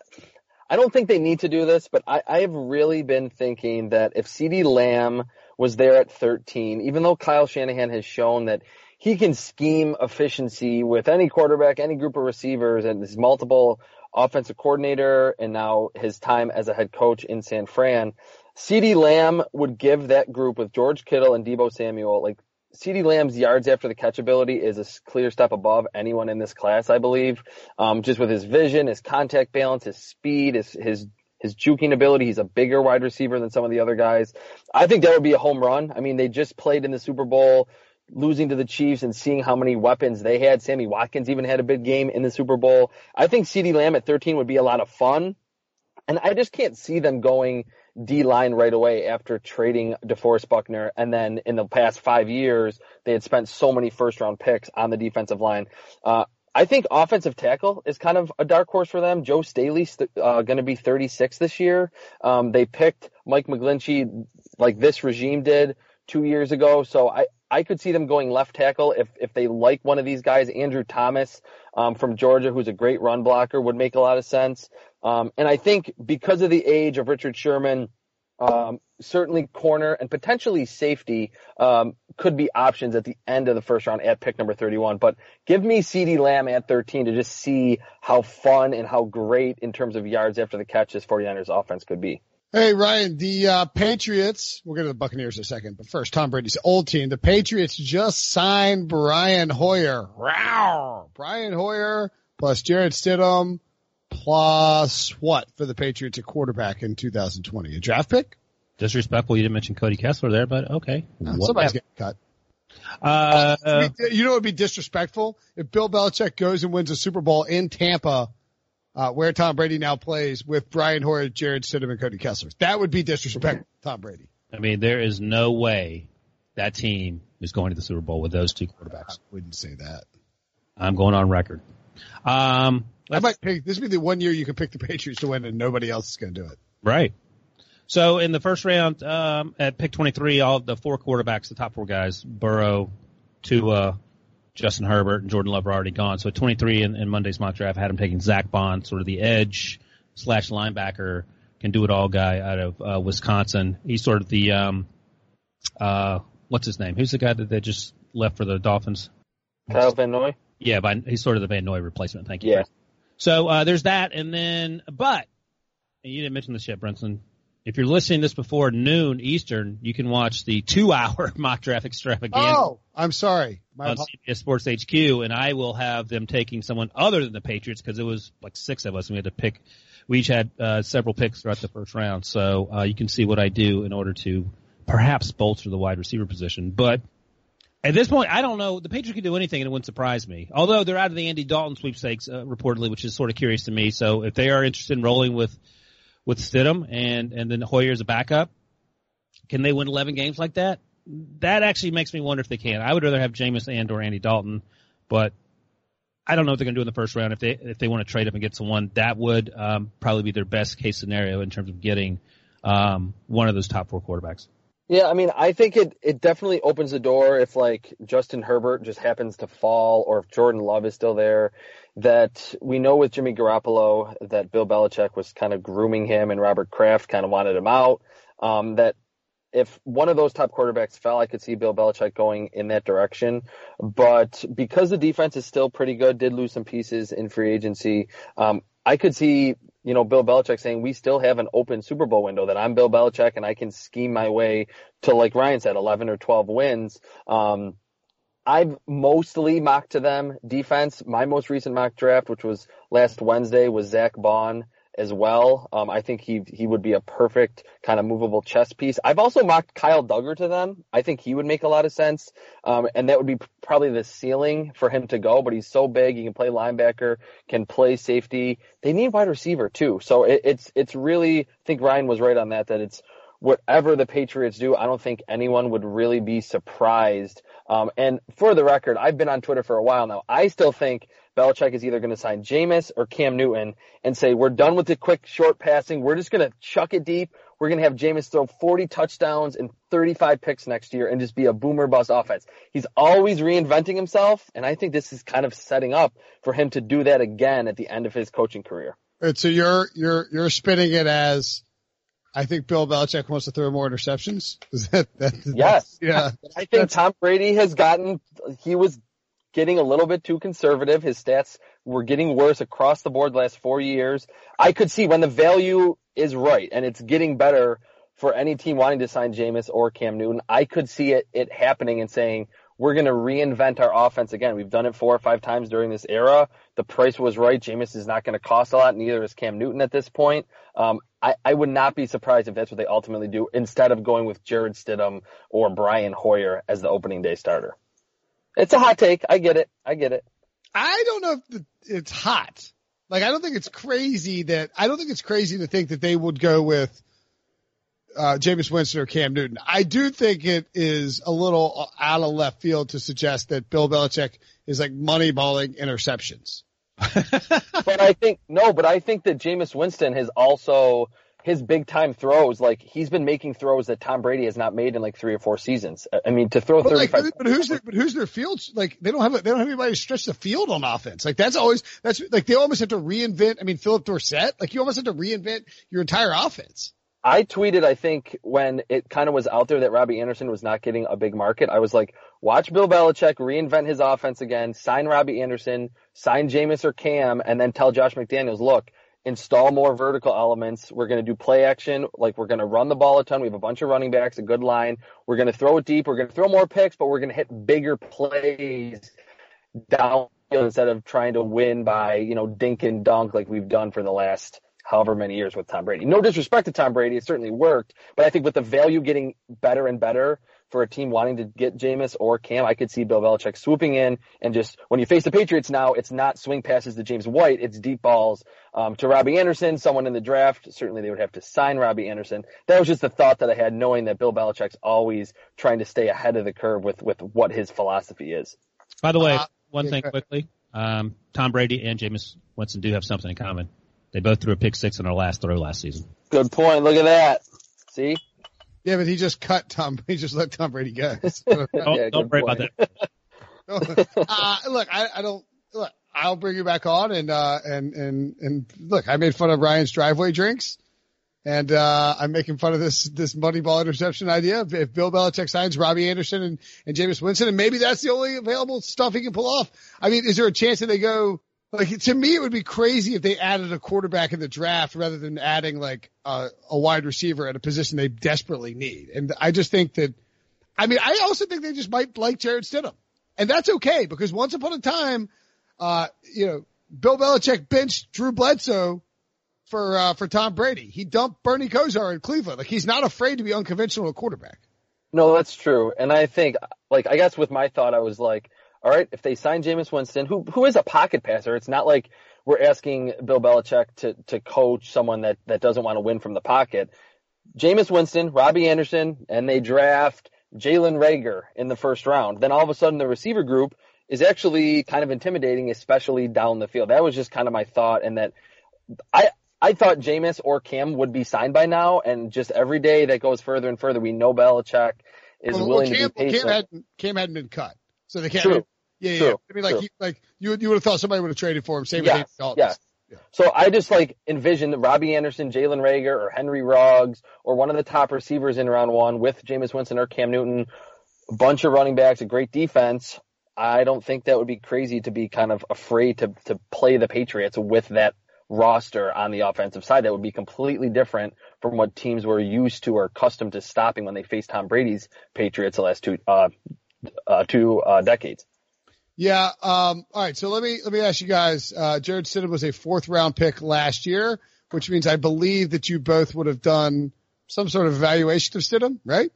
don't think they need to do this, but I have really been thinking that if CeeDee Lamb was there at 13, even though Kyle Shanahan has shown that he can scheme efficiency with any quarterback, any group of receivers, and his multiple offensive coordinator, and now his time as a head coach in San Fran, CeeDee Lamb would give that group with George Kittle and Deebo Samuel, like CeeDee Lamb's yards after the catch ability is a clear step above anyone in this class, I believe. Just with his vision, his contact balance, his speed, his juking ability. He's a bigger wide receiver than some of the other guys. I think that would be a home run. I mean, they just played in the Super Bowl, losing to the Chiefs and seeing how many weapons they had. Sammy Watkins even had a big game in the Super Bowl. I think CeeDee Lamb at 13 would be a lot of fun. And I just can't see them going D-line right away after trading DeForest Buckner. And then in the past 5 years, they had spent so many first-round picks on the defensive line. I think offensive tackle is kind of a dark horse for them. Joe Staley's going to be 36 this year. They picked Mike McGlinchey like this regime did 2 years ago. So I could see them going left tackle if they like one of these guys. Andrew Thomas from Georgia, who's a great run blocker, would make a lot of sense. And I think because of the age of Richard Sherman, certainly corner and potentially safety could be options at the end of the first round at pick number 31. But give me CeeDee Lamb at 13 to just see how fun and how great in terms of yards after the catch this 49ers offense could be. Hey, Ryan, the Patriots, we'll get to the Buccaneers in a second, but first, Tom Brady's old team. The Patriots just signed Brian Hoyer. Wow. Brian Hoyer plus Jarrett Stidham plus what for the Patriots at quarterback in 2020? A draft pick? Disrespectful you didn't mention Cody Kessler there, but okay. Somebody's getting cut. You know what would be disrespectful? If Bill Belichick goes and wins a Super Bowl in Tampa, where Tom Brady now plays with Brian Hoyer, Jarrett Stidham, and Cody Kessler. That would be disrespectful to Tom Brady. I mean, there is no way that team is going to the Super Bowl with those two quarterbacks. I wouldn't say that. I'm going on record. I might pick. This would be the 1 year you can pick the Patriots to win, and nobody else is going to do it. Right. So in the first round, at pick 23, all the four quarterbacks, the top four guys, Burrow, Tua, Justin Herbert, and Jordan Love are already gone. So at 23 in Monday's mock draft, I had him taking Zach Bond, sort of the edge / linebacker, can do it all guy out of Wisconsin. He's sort of the what's his name? Who's the guy that they just left for the Dolphins? Kyle Van Noy? Yeah, but he's sort of the Van Noy replacement. Thank you. Yeah. So there's that, and then and you didn't mention this yet, Brinson. If you're listening to this before noon Eastern, you can watch the 2-hour mock draft extravaganza. Oh, I'm sorry. On CBS Sports HQ, and I will have them taking someone other than the Patriots because it was like 6 of us, and we had to pick. We each had several picks throughout the first round, so you can see what I do in order to perhaps bolster the wide receiver position. But at this point, I don't know. The Patriots can do anything, and it wouldn't surprise me. Although they're out of the Andy Dalton sweepstakes, reportedly, which is sort of curious to me. So if they are interested in rolling with Stidham and then Hoyer as a backup, can they win 11 games like that? That actually makes me wonder if they can. I would rather have Jameis and or Andy Dalton, but I don't know what they're going to do in the first round. If they want to trade up and get someone, that would probably be their best case scenario in terms of getting one of those top four quarterbacks. Yeah, I mean, I think it definitely opens the door if, like, Justin Herbert just happens to fall or if Jordan Love is still there. that we know with Jimmy Garoppolo that Bill Belichick was kind of grooming him and Robert Kraft kind of wanted him out. That if one of those top quarterbacks fell, I could see Bill Belichick going in that direction. But because the defense is still pretty good, did lose some pieces in free agency, I could see, Bill Belichick saying we still have an open Super Bowl window, that I'm Bill Belichick and I can scheme my way to, like Ryan said, 11 or 12 wins. I've mostly mocked to them defense. My most recent mock draft, which was last Wednesday, was Zach Bond as well. I think he would be a perfect kind of movable chess piece. I've also mocked Kyle Duggar to them. I think he would make a lot of sense. And that would be probably the ceiling for him to go, but he's so big. He can play linebacker, can play safety. They need wide receiver too. So it's really, I think Ryan was right on that it's whatever the Patriots do. I don't think anyone would really be surprised. And for the record, I've been on Twitter for a while now. I still think Belichick is either going to sign Jameis or Cam Newton and say, we're done with the quick, short passing. We're just going to chuck it deep. We're going to have Jameis throw 40 touchdowns and 35 picks next year and just be a boomer bust offense. He's always reinventing himself, and I think this is kind of setting up for him to do that again at the end of his coaching career. All right, so you're spinning it as, I think Bill Belichick wants to throw more interceptions. Is that yes. Yeah. I think Tom Brady he was getting a little bit too conservative. His stats were getting worse across the board the last 4 years. I could see when the value is right and it's getting better for any team wanting to sign Jameis or Cam Newton, I could see it happening and saying, we're going to reinvent our offense again. We've done it 4 or 5 times during this era. The price was right. Jameis is not going to cost a lot. Neither is Cam Newton at this point. I would not be surprised if that's what they ultimately do instead of going with Jared Stidham or Brian Hoyer as the opening day starter. It's a hot take. I get it. I don't know if it's hot. Like, I don't think it's crazy to think that they would go with Jameis Winston or Cam Newton. I do think it is a little out of left field to suggest that Bill Belichick is like moneyballing interceptions. But I think that Jameis Winston has also, his big time throws, like he's been making throws that Tom Brady has not made in like 3 or 4 seasons. I mean, to throw 35. But who's their field? Like they don't have anybody to stretch the field on offense. Like that's like they almost have to reinvent. I mean, Philip Dorsett, like you almost have to reinvent your entire offense. I tweeted, I think, when it kind of was out there that Robbie Anderson was not getting a big market, I was like, watch Bill Belichick reinvent his offense again, sign Robbie Anderson, sign Jameis or Cam, and then tell Josh McDaniels, look, install more vertical elements. We're going to do play action. Like, we're going to run the ball a ton. We have a bunch of running backs, a good line. We're going to throw it deep. We're going to throw more picks, but we're going to hit bigger plays downfield instead of trying to win by, dink and dunk like we've done for the last however many years with Tom Brady. No disrespect to Tom Brady. It certainly worked. But I think with the value getting better and better for a team wanting to get Jameis or Cam, I could see Bill Belichick swooping in and just, when you face the Patriots now, it's not swing passes to James White. It's deep balls to Robbie Anderson, someone in the draft. Certainly they would have to sign Robbie Anderson. That was just the thought that I had, knowing that Bill Belichick's always trying to stay ahead of the curve with what his philosophy is. By the way, one thing quickly, Tom Brady and Jameis Winston do have something in common. They both threw a pick six on their last throw last season. Good point. Look at that. See? Yeah, but he just let Tom Brady go. Don't worry about that. Look, I'll bring you back on and look, I made fun of Ryan's driveway drinks and, I'm making fun of this Moneyball interception idea. If Bill Belichick signs Robbie Anderson and Jameis Winston, and maybe that's the only available stuff he can pull off. I mean, is there a chance that they go, like, to me, it would be crazy if they added a quarterback in the draft rather than adding like a wide receiver at a position they desperately need. And I just think that, I also think they just might like Jared Stidham, and that's okay because once upon a time, Bill Belichick benched Drew Bledsoe for Tom Brady. He dumped Bernie Kosar in Cleveland. Like, he's not afraid to be unconventional at quarterback. No, that's true. And I think, I guess with my thought, I was like, all right, if they sign Jameis Winston, who is a pocket passer, it's not like we're asking Bill Belichick to coach someone that doesn't want to win from the pocket. Jameis Winston, Robbie Anderson, and they draft Jalen Reagor in the first round. Then all of a sudden the receiver group is actually kind of intimidating, especially down the field. That was just kind of my thought, and that I thought Jameis or Cam would be signed by now, and just every day that goes further and further, we know Belichick is willing to be patient. Cam hadn't been cut. So they can't. True. Yeah, True, yeah. I mean, you would have thought somebody would have traded for him. Same with Andy Dalton. Yes. Yeah. So I just envision Robbie Anderson, Jalen Reagor, or Henry Ruggs, or one of the top receivers in round one with Jameis Winston or Cam Newton, a bunch of running backs, a great defense. I don't think that would be crazy to be kind of afraid to play the Patriots with that roster on the offensive side. That would be completely different from what teams were used to or accustomed to stopping when they faced Tom Brady's Patriots the last two decades. Yeah. All right. So let me ask you guys. Jarrett Stidham was a 4th round pick last year, which means I believe that you both would have done some sort of evaluation of Stidham, right?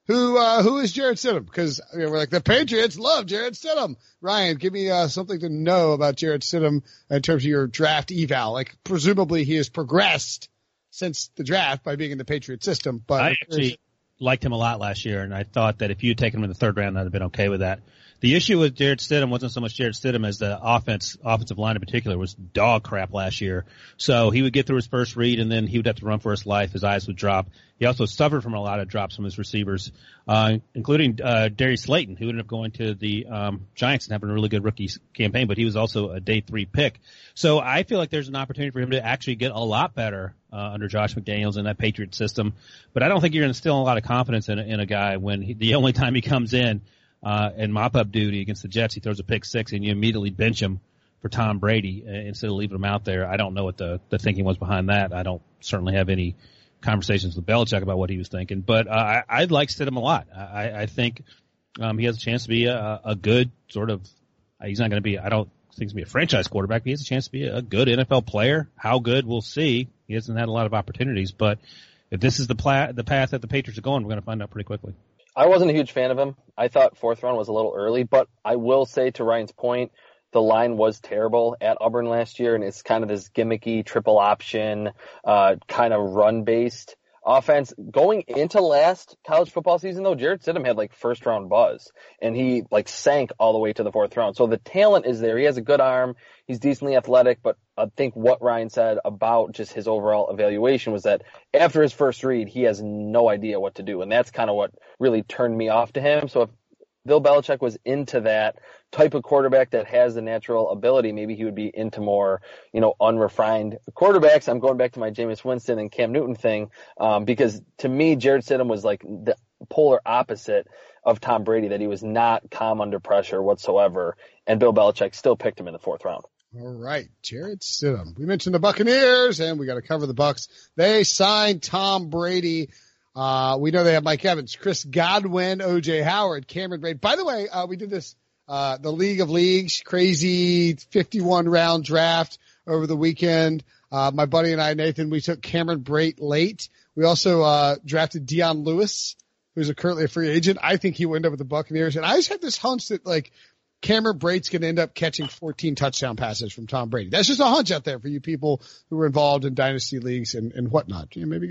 Who is Jarrett Stidham? Because we're like, the Patriots love Jarrett Stidham. Ryan, give me something to know about Jarrett Stidham in terms of your draft eval. Like, presumably he has progressed since the draft by being in the Patriot system. But I actually liked him a lot last year, and I thought that if you had taken him in the 3rd round, I'd have been okay with that. The issue with Jarrett Stidham wasn't so much Jarrett Stidham as the offensive line in particular was dog crap last year. So he would get through his first read, and then he would have to run for his life. His eyes would drop. He also suffered from a lot of drops from his receivers, including Darius Slayton, who ended up going to the Giants and having a really good rookie campaign, but he was also a day 3 pick. So I feel like there's an opportunity for him to actually get a lot better under Josh McDaniels in that Patriot system. But I don't think you're going to instill a lot of confidence in a guy when the only time he comes in and mop-up duty against the Jets, he throws a pick 6, and you immediately bench him for Tom Brady instead of leaving him out there. I don't know what the thinking was behind that. I don't certainly have any conversations with Belichick about what he was thinking. But I like Stidham a lot. I think he has a chance to be a good sort of – he's not going to be – I don't think he's going to be a franchise quarterback, but he has a chance to be a good NFL player. How good, we'll see. He hasn't had a lot of opportunities. But if this is the path that the Patriots are going, we're going to find out pretty quickly. I wasn't a huge fan of him. I thought 4th round was a little early, but I will say, to Ryan's point, the line was terrible at Auburn last year, and it's kind of this gimmicky triple option, kind of run-based offense. Going into last college football season, though, Jarrett Stidham had 1st round buzz, and he sank all the way to the 4th round. So the talent is there. He has a good arm. He's decently athletic, but I think what Ryan said about just his overall evaluation was that after his first read, he has no idea what to do, and that's kind of what really turned me off to him. So if Bill Belichick was into that type of quarterback that has the natural ability, maybe he would be into more, unrefined quarterbacks. I'm going back to my Jameis Winston and Cam Newton thing, because to me, Jarrett Stidham was the polar opposite of Tom Brady, that he was not calm under pressure whatsoever, and Bill Belichick still picked him in the 4th round. All right, Jarrett Stidham. We mentioned the Buccaneers, and we got to cover the Bucs. They signed Tom Brady. We know they have Mike Evans, Chris Godwin, O.J. Howard, Cameron Brate. By the way, we did this, the League of Leagues, crazy 51-round draft over the weekend. My buddy and I, Nathan, we took Cameron Brate late. We also drafted Dion Lewis, who's currently a free agent. I think he will end up with the Buccaneers. And I just had this hunch that, Cameron Brate's going to end up catching 14 touchdown passes from Tom Brady. That's just a hunch out there for you people who are involved in dynasty leagues and whatnot. Maybe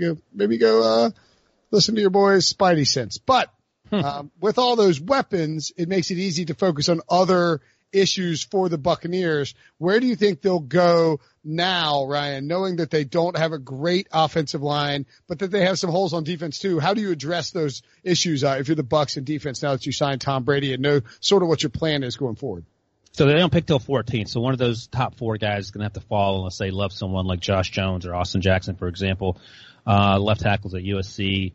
go listen to your boy's Spidey sense. But with all those weapons, it makes it easy to focus on other issues for the Buccaneers. Where do you think they'll go now, Ryan, knowing that they don't have a great offensive line, but that they have some holes on defense too? How do you address those issues if you're the Bucs in defense now that you signed Tom Brady and know sort of what your plan is going forward? So they don't pick till 14. So one of those top 4 guys is going to have to fall unless they love someone like Josh Jones or Austin Jackson, for example, left tackles at USC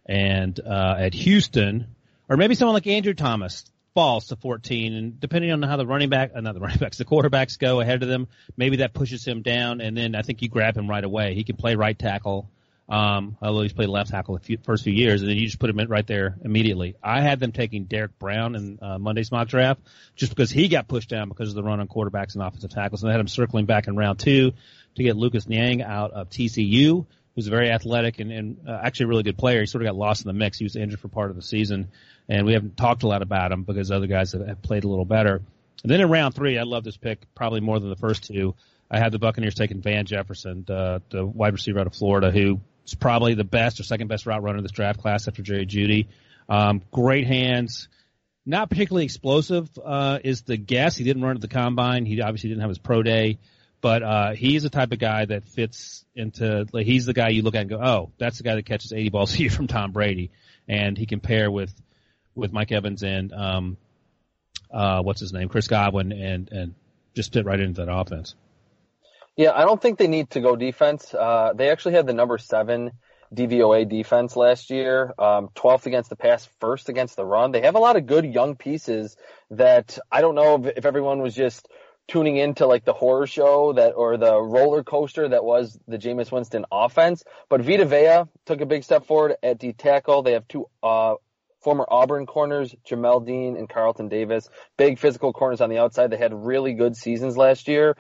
and at Houston, or maybe someone like Andrew Thomas falls to 14, and depending on how the quarterbacks go ahead of them, maybe that pushes him down, and then I think you grab him right away. He can play right tackle, although he's played left tackle the first few years, and then you just put him in right there immediately. I had them taking Derek Brown in Monday's mock draft just because he got pushed down because of the run on quarterbacks and offensive tackles, and I had him circling back in round 2 to get Lucas Niang out of TCU, who's very athletic and actually a really good player. He sort of got lost in the mix. He was injured for part of the season, and we haven't talked a lot about him because other guys have played a little better. And then in round 3, I love this pick probably more than the first 2. I had the Buccaneers taking Van Jefferson, the wide receiver out of Florida, who is probably the best or second best route runner in this draft class after Jerry Jeudy. Great hands. Not particularly explosive is the guess. He didn't run at the combine. He obviously didn't have his pro day. But he's the type of guy that fits into – he's the guy you look at and go, oh, that's the guy that catches 80 balls a year from Tom Brady. And he can pair with Mike Evans and what's his name, Chris Godwin, and just fit right into that offense. Yeah, I don't think they need to go defense. They actually had the number 7 DVOA defense last year, 12th against the pass, 1st against the run. They have a lot of good young pieces that I don't know if everyone was just tuning into like the horror show or the roller coaster that was the Jameis Winston offense. But Vita Vea took a big step forward at D tackle. They have 2 former Auburn corners, Jamel Dean and Carlton Davis, big physical corners on the outside. They had really good seasons last year.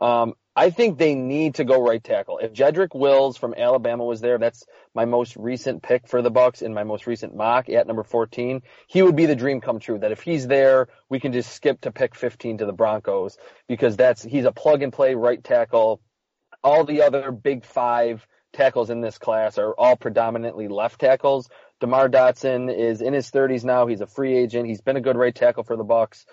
I think they need to go right tackle. If Jedrick Wills from Alabama was there, that's my most recent pick for the Bucs in my most recent mock at number 14. He would be the dream come true, that if he's there, we can just skip to pick 15 to the Broncos, because he's a plug and play right tackle. All the other big 5 tackles in this class are all predominantly left tackles. DeMar Dotson is in his 30s now. He's a free agent. He's been a good right tackle for the Bucs.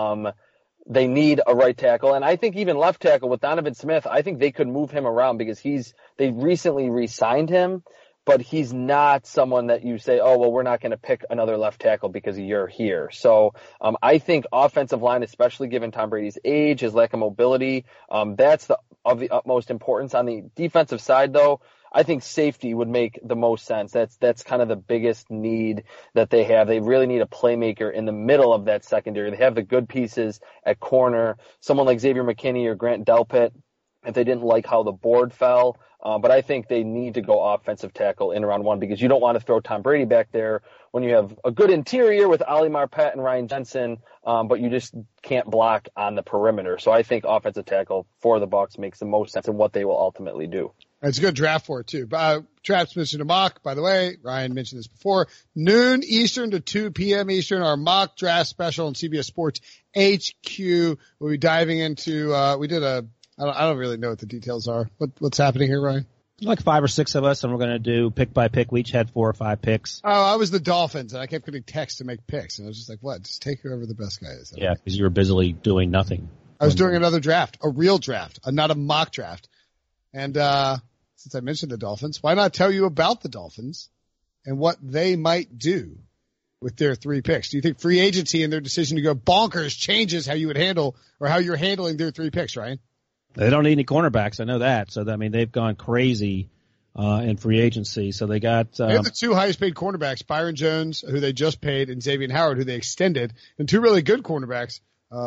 They need a right tackle. And I think even left tackle with Donovan Smith, I think they could move him around because they recently re-signed him, but he's not someone that you say, oh, well, we're not going to pick another left tackle because you're here. So I think offensive line, especially given Tom Brady's age, his lack of mobility, that's of the utmost importance. On the defensive side, though, I think safety would make the most sense. That's kind of the biggest need that they have. They really need a playmaker in the middle of that secondary. They have the good pieces at corner, someone like Xavier McKinney or Grant Delpit, if they didn't like how the board fell. But I think they need to go offensive tackle in round 1 because you don't want to throw Tom Brady back there when you have a good interior with Ali Marpet and Ryan Jensen, but you just can't block on the perimeter. So I think offensive tackle for the Bucs makes the most sense in what they will ultimately do. It's a good draft for it, too. Traps mentioned a mock, by the way. Ryan mentioned this before. Noon Eastern to 2 p.m. Eastern, our mock draft special on CBS Sports HQ. We'll be diving into, I don't really know what the details are. What's happening here, Ryan? Like 5 or 6 of us, and we're going to do pick by pick. We each had 4 or 5 picks. Oh, I was the Dolphins, and I kept getting texts to make picks, and I was just like, what? Just take whoever the best guy is. Yeah, because you were busily doing nothing. I was doing another draft, a real draft, not a mock draft. And since I mentioned the Dolphins, why not tell you about the Dolphins and what they might do with their 3 picks? Do you think free agency and their decision to go bonkers changes how you would handle or how you're handling their 3 picks, Ryan? They don't need any cornerbacks. I know that. So, they've gone crazy in free agency. So they got they have the 2 highest paid cornerbacks, Byron Jones, who they just paid, and Xavier Howard, who they extended, and 2 really good cornerbacks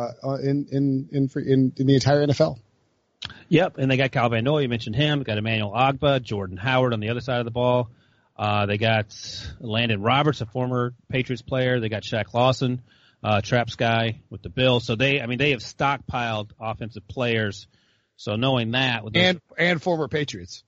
in the entire NFL. Yep, and they got Kyle Van Noy. You mentioned him. They got Emmanuel Ogbah, Jordan Howard on the other side of the ball. They got Landon Roberts, a former Patriots player. They got Shaq Lawson, Traps guy with the Bills. So they have stockpiled offensive players. So knowing that, with those, and former Patriots,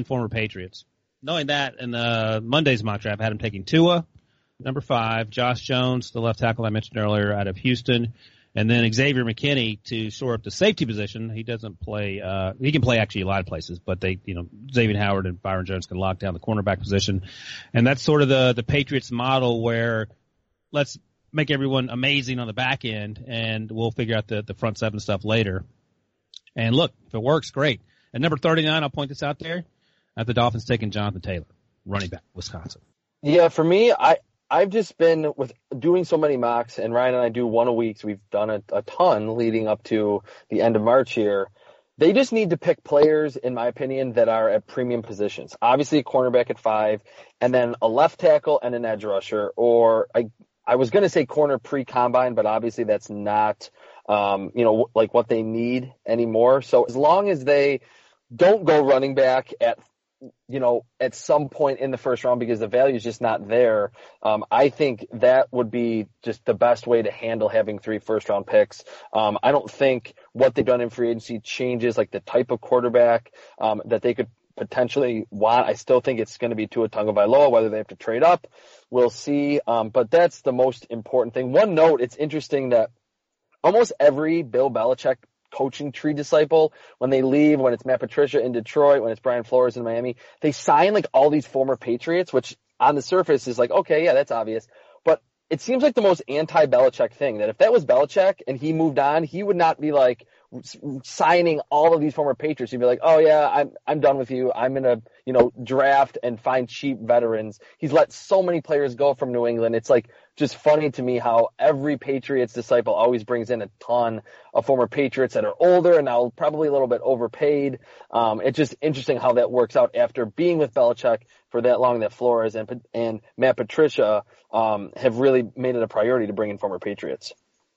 knowing that, in Monday's mock draft, I had him taking Tua, number 5, Josh Jones, the left tackle I mentioned earlier out of Houston. And then Xavier McKinney to shore up the safety position. He doesn't play, he can play actually a lot of places, but Xavier Howard and Byron Jones can lock down the cornerback position. And that's sort of the Patriots model where let's make everyone amazing on the back end and we'll figure out the front 7 stuff later. And look, if it works, great. At number 39, I'll point this out there, at the Dolphins taking Jonathan Taylor, running back, Wisconsin. Yeah, for me, I've just been with doing so many mocks, and Ryan and I do 1 a week, so we've done a ton leading up to the end of March here. They just need to pick players, in my opinion, that are at premium positions. Obviously, a cornerback at 5, and then a left tackle and an edge rusher, or I was going to say corner pre-combine, but obviously that's not, like what they need anymore. So as long as they don't go running back at some point in the first round because the value is just not there, I think that would be just the best way to handle having 3 first-round picks. I don't think what they've done in free agency changes like the type of quarterback that they could potentially want. I still think it's going to be Tua Tagovailoa, whether they have to trade up. We'll see. But that's the most important thing. One note, it's interesting that almost every Bill Belichick coaching tree disciple, when they leave, when it's Matt Patricia in Detroit, when it's Brian Flores in Miami, they sign like all these former Patriots, which on the surface is like, okay, yeah, that's obvious. But it seems like the most anti-Belichick thing, that if that was Belichick and he moved on, he would not be like, signing all of these former Patriots. You'd be like, oh yeah, I'm done with you. I'm gonna, draft and find cheap veterans. He's let so many players go from New England. It's like just funny to me how every Patriots disciple always brings in a ton of former Patriots that are older and now probably a little bit overpaid. It's just interesting how that works out after being with Belichick for that long, that Flores and Matt Patricia have really made it a priority to bring in former Patriots.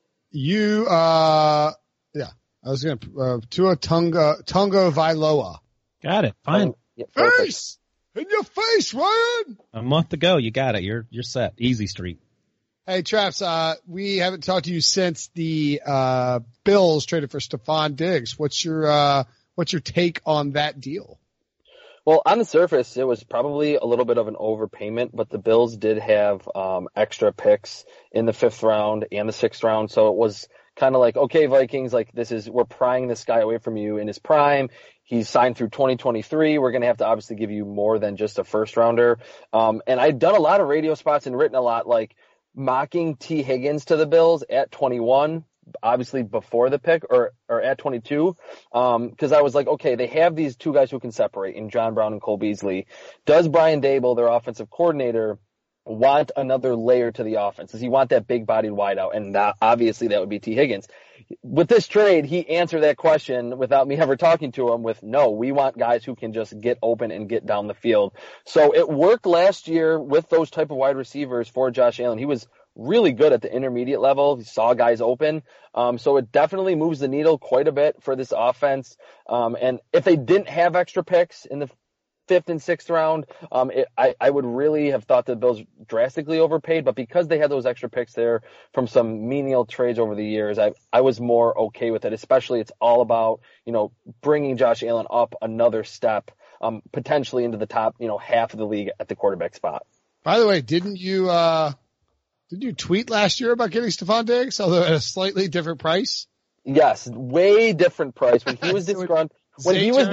I was going to Tua Tungo Vailoa. Got it. Fine. Face in your face, Ryan. A month to go. You got it. You're set. Easy street. Hey, Traps, we haven't talked to you since the Bills traded for Stephon Diggs. What's your take on that deal? Well, on the surface, it was probably a little bit of an overpayment, but the Bills did have extra picks in the 5th round and the 6th round, so it was kind of like, okay, Vikings, like we're prying this guy away from you in his prime. He's signed through 2023. We're going to have to obviously give you more than just a first rounder. And I'd done a lot of radio spots and written a lot like mocking T. Higgins to the Bills at 21, obviously before the pick or at 22. Cause I was like, okay, they have these two guys who can separate in John Brown and Cole Beasley. Does Brian Daboll, their offensive coordinator, want another layer to the offense? Does he want that big-bodied wideout? And obviously that would be T. Higgins. With this trade, he answered that question without me ever talking to him with, no, we want guys who can just get open and get down the field. So it worked last year with those type of wide receivers for Josh Allen. He was really good at the intermediate level. He saw guys open. So it definitely moves the needle quite a bit for this offense. And if they didn't have extra picks in the 5th and 6th round, I would really have thought the Bills drastically overpaid, but because they had those extra picks there from some menial trades over the years, I was more okay with it. Especially it's all about, bringing Josh Allen up another step, potentially into the top, half of the league at the quarterback spot. By the way, didn't you tweet last year about getting Stephon Diggs, although at a slightly different price? Yes, way different price. When he was disgruntled. When he was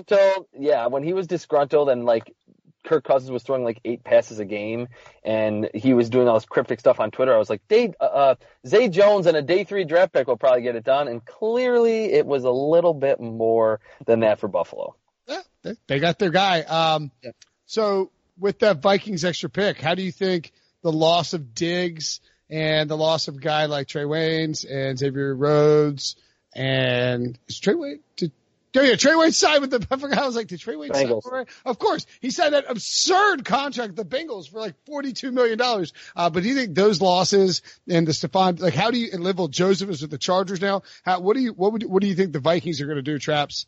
disgruntled and like Kirk Cousins was throwing like 8 passes a game and he was doing all this cryptic stuff on Twitter, I was like, Zay Jones and a day 3 draft pick will probably get it done. And clearly it was a little bit more than that for Buffalo. Yeah, they got their guy. So with that Vikings extra pick, how do you think the loss of Diggs and the loss of a guy like Trey Waynes and Xavier Rhodes and is Trey Wayne Trey Wayne signed with the, I forgot, I was like, did Trey Wayne sign for it? Of course. He signed that absurd contract with the Bengals for like $42 million. But do you think those losses and the Stephon, like how do you, and Linval Joseph is with the Chargers now. What do you think the Vikings are going to do, Traps,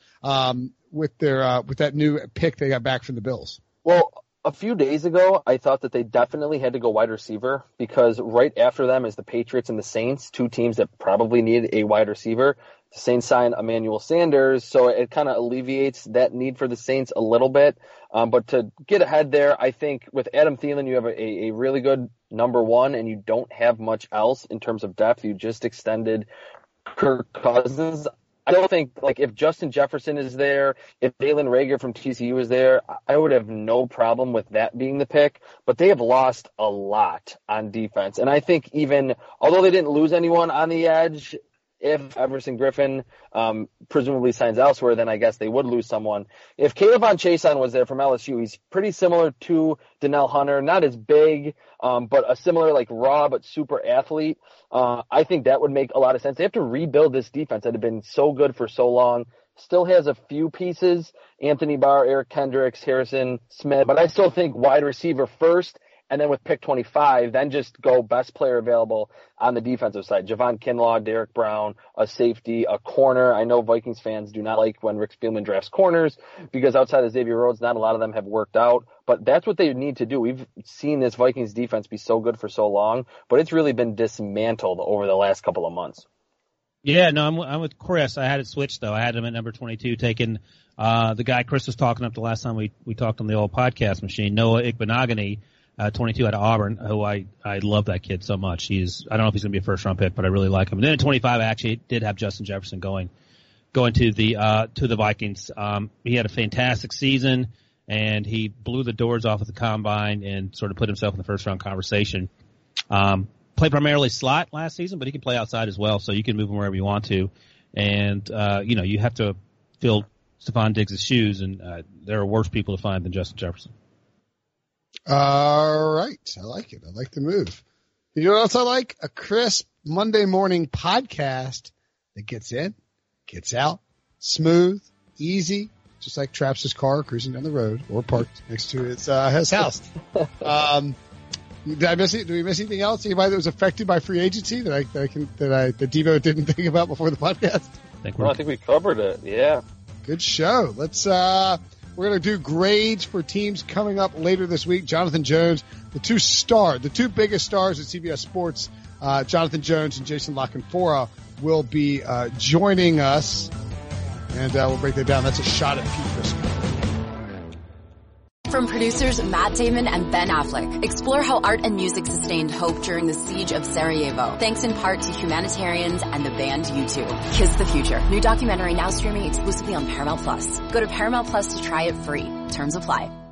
with their, with that new pick they got back from the Bills? Well, a few days ago, I thought that they definitely had to go wide receiver because right after them is the Patriots and the Saints, 2 teams that probably need a wide receiver. The Saints signed Emmanuel Sanders, so it kind of alleviates that need for the Saints a little bit. But to get ahead there, I think with Adam Thielen, you have a really good number 1, and you don't have much else in terms of depth. You just extended Kirk Cousins. I don't think, like, if Justin Jefferson is there, if Jalen Reagor from TCU is there, I would have no problem with that being the pick. But they have lost a lot on defense. And I think even, although they didn't lose anyone on the edge, if Everson Griffin presumably signs elsewhere, then I guess they would lose someone. If Kayvon Chason was there from LSU, he's pretty similar to Donnell Hunter, not as big, but a similar, like, raw but super athlete. I think that would make a lot of sense. They have to rebuild this defense that had been so good for so long. Still has a few pieces, Anthony Barr, Eric Kendricks, Harrison Smith, but I still think wide receiver first. And then with pick 25, then just go best player available on the defensive side. Javon Kinlaw, Derek Brown, a safety, a corner. I know Vikings fans do not like when Rick Spielman drafts corners because outside of Xavier Rhodes, not a lot of them have worked out. But that's what they need to do. We've seen this Vikings defense be so good for so long, but it's really been dismantled over the last couple of months. Yeah, no, I'm with Chris. I had it switched, though. I had him at number 22, taking the guy Chris was talking up the last time we talked on the old podcast machine, Noah Igbenogany. 22 out of Auburn, who I love that kid so much. I don't know if he's going to be a first round pick, but I really like him. And then at 25, I actually did have Justin Jefferson going to the Vikings. He had a fantastic season and he blew the doors off at the combine and sort of put himself in the first round conversation. Played primarily slot last season, but he can play outside as well. So you can move him wherever you want to. And, you have to fill Stephon Diggs' shoes, and there are worse people to find than Justin Jefferson. All right. I like it. I like the move. You know what else I like? A crisp Monday morning podcast that gets in, gets out, smooth, easy, just like Traps' car cruising down the road or parked next to his house. Did I miss it? Do we miss anything else? Anybody that was affected by free agency that Devo didn't think about before the podcast? I think we covered it. Yeah. Good show. We're going to do grades for teams coming up later this week. Jonathan Jones, the two biggest stars at CBS Sports, Jonathan Jones and Jason La Canfora will be joining us, and we'll break that down. That's a shot at Pete Driscoll. From producers Matt Damon and Ben Affleck, explore how art and music sustained hope during the siege of Sarajevo, thanks in part to humanitarians and the band U2. Kiss the Future. New documentary now streaming exclusively on Paramount+. Go to Paramount+ to try it free. Terms apply.